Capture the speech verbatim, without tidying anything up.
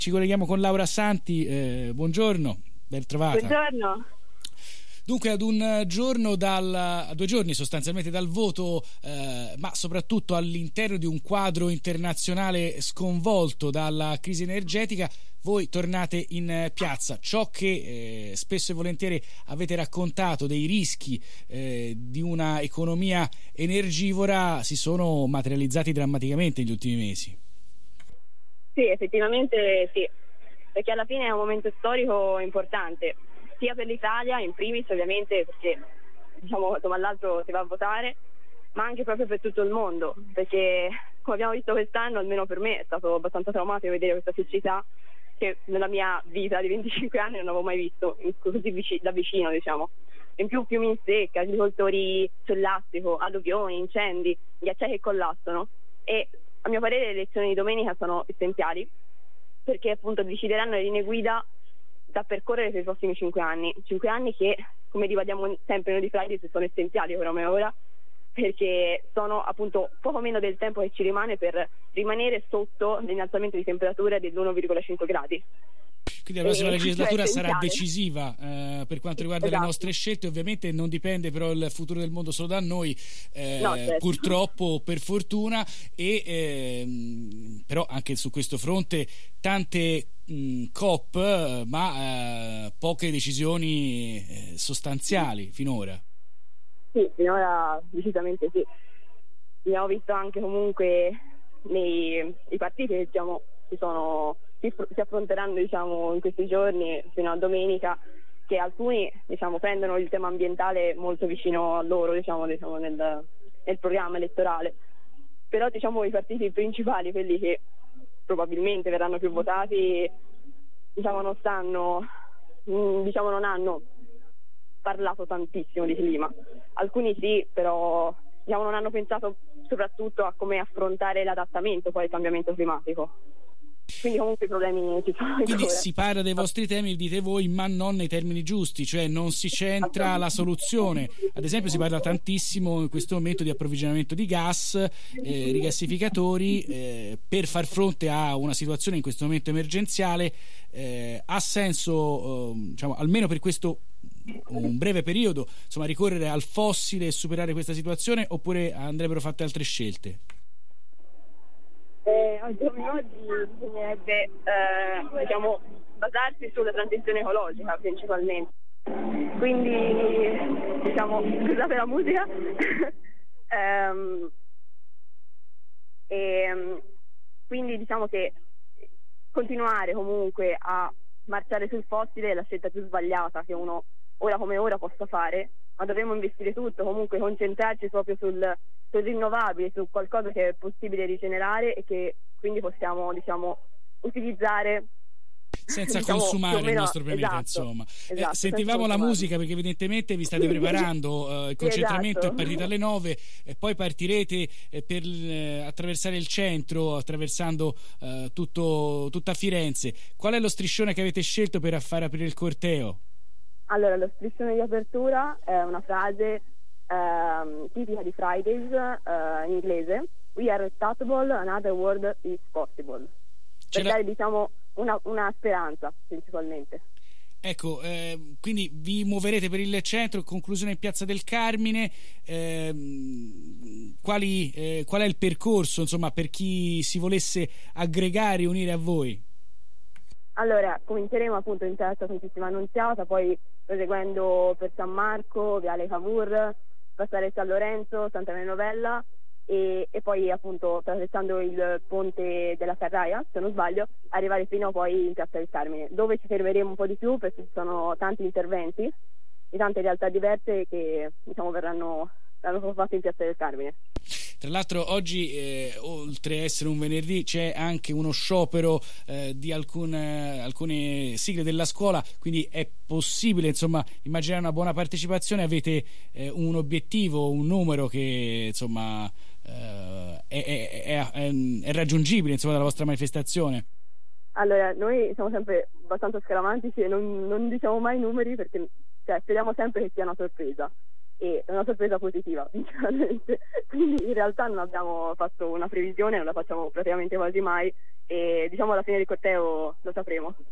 Ci colleghiamo con Laura Santi, eh, buongiorno, ben trovata. Buongiorno. Dunque ad un giorno dal, a due giorni sostanzialmente dal voto, eh, ma soprattutto all'interno di un quadro internazionale sconvolto dalla crisi energetica, voi tornate in piazza. Ciò che eh, spesso e volentieri avete raccontato dei rischi eh, di una economia energivora si sono materializzati drammaticamente negli ultimi mesi. Sì, effettivamente sì, perché alla fine è un momento storico importante, sia per l'Italia, in primis ovviamente, perché diciamo insomma all'altro si va a votare, ma anche proprio per tutto il mondo, perché come abbiamo visto quest'anno, almeno per me è stato abbastanza traumatico vedere questa siccità che nella mia vita di venticinque anni non avevo mai visto così vic- da vicino, diciamo. In più fiumi in secca, agricoltori sul lastrico, alluvioni, incendi, ghiacciai che collassano, e a mio parere le elezioni di domenica sono essenziali perché appunto decideranno le linee guida da percorrere per i prossimi cinque anni. Cinque anni che, come ribadiamo sempre noi di Fridays, sono essenziali ora come ora, perché sono appunto poco meno del tempo che ci rimane per rimanere sotto l'innalzamento di temperatura dell'uno virgola cinque gradi. Quindi la prossima E legislatura cioè, sarà decisiva eh, per quanto riguarda esatto. le nostre scelte. Ovviamente non dipende però il futuro del mondo solo da noi, eh, No, certo. purtroppo, per fortuna, e ehm, però anche su questo fronte tante mh, COP, ma eh, poche decisioni eh, sostanziali finora. Sì, finora decisamente sì. Abbiamo visto anche comunque nei i partiti che diciamo si sono si, si affronteranno diciamo in questi giorni fino a domenica, che alcuni diciamo prendono il tema ambientale molto vicino a loro diciamo, diciamo nel, nel programma elettorale, però diciamo i partiti principali, quelli che probabilmente verranno più votati, diciamo non stanno diciamo non hanno parlato tantissimo di clima. Alcuni sì, però diciamo non hanno pensato soprattutto a come affrontare l'adattamento poi al cambiamento climatico. Quindi comunque i problemi ci sono. Quindi ancora. si parla dei vostri temi, dite voi, ma non nei termini giusti, cioè non si centra la soluzione. Ad esempio si parla tantissimo in questo momento di approvvigionamento di gas, eh, rigassificatori, eh, per far fronte a una situazione in questo momento emergenziale. Eh, ha senso, eh, diciamo, almeno per questo un breve periodo, insomma, ricorrere al fossile e superare questa situazione, oppure andrebbero fatte altre scelte? Eh, al giorno oggi bisognerebbe eh, diciamo basarsi sulla transizione ecologica principalmente, quindi diciamo scusate la musica ehm, e quindi diciamo che continuare comunque a marciare sul fossile è la scelta più sbagliata che uno ora come ora possa fare, ma dovremmo investire tutto, comunque concentrarci proprio sul sul rinnovabile, su qualcosa che è possibile rigenerare e che quindi possiamo diciamo utilizzare senza diciamo, consumare meno, il nostro pianeta, esatto, insomma. esatto, eh, sentivamo la musica perché evidentemente vi state preparando, eh, il concentramento esatto. è partito alle nove e poi partirete eh, per eh, attraversare il centro, attraversando eh, tutto, tutta Firenze. Qual è lo striscione che avete scelto per far aprire il corteo? Allora, lo striscione di apertura è una frase ehm, tipica di Fridays, eh, in inglese: "We are unstoppable, another world is possible", per dare diciamo una, una speranza principalmente. Ecco, eh, quindi vi muoverete per il centro, conclusione in Piazza del Carmine. Eh, quali, eh, qual è il percorso, insomma, per chi si volesse aggregare e unire a voi? Allora, cominceremo appunto in Piazza Santissima Annunziata, poi proseguendo per San Marco, Viale Cavour, passare San Lorenzo, Santa Maria Novella e, e poi appunto attraversando il ponte della Carraia, se non sbaglio, arrivare fino poi in Piazza del Carmine, dove ci fermeremo un po' di più perché ci sono tanti interventi di tante realtà diverse che diciamo verranno, verranno fatte in Piazza del Carmine. Tra l'altro oggi, eh, oltre a essere un venerdì, c'è anche uno sciopero eh, di alcune, alcune sigle della scuola, quindi è possibile insomma immaginare una buona partecipazione. Avete eh, un obiettivo, un numero che insomma eh, è, è, è, è, è raggiungibile insomma dalla vostra manifestazione? Allora, noi siamo sempre abbastanza scaramantici e non, non diciamo mai numeri perché cioè, speriamo sempre che sia una sorpresa. e è una sorpresa positiva, sinceramente. Quindi in realtà non abbiamo fatto una previsione, non la facciamo praticamente quasi mai, e diciamo alla fine del corteo lo sapremo.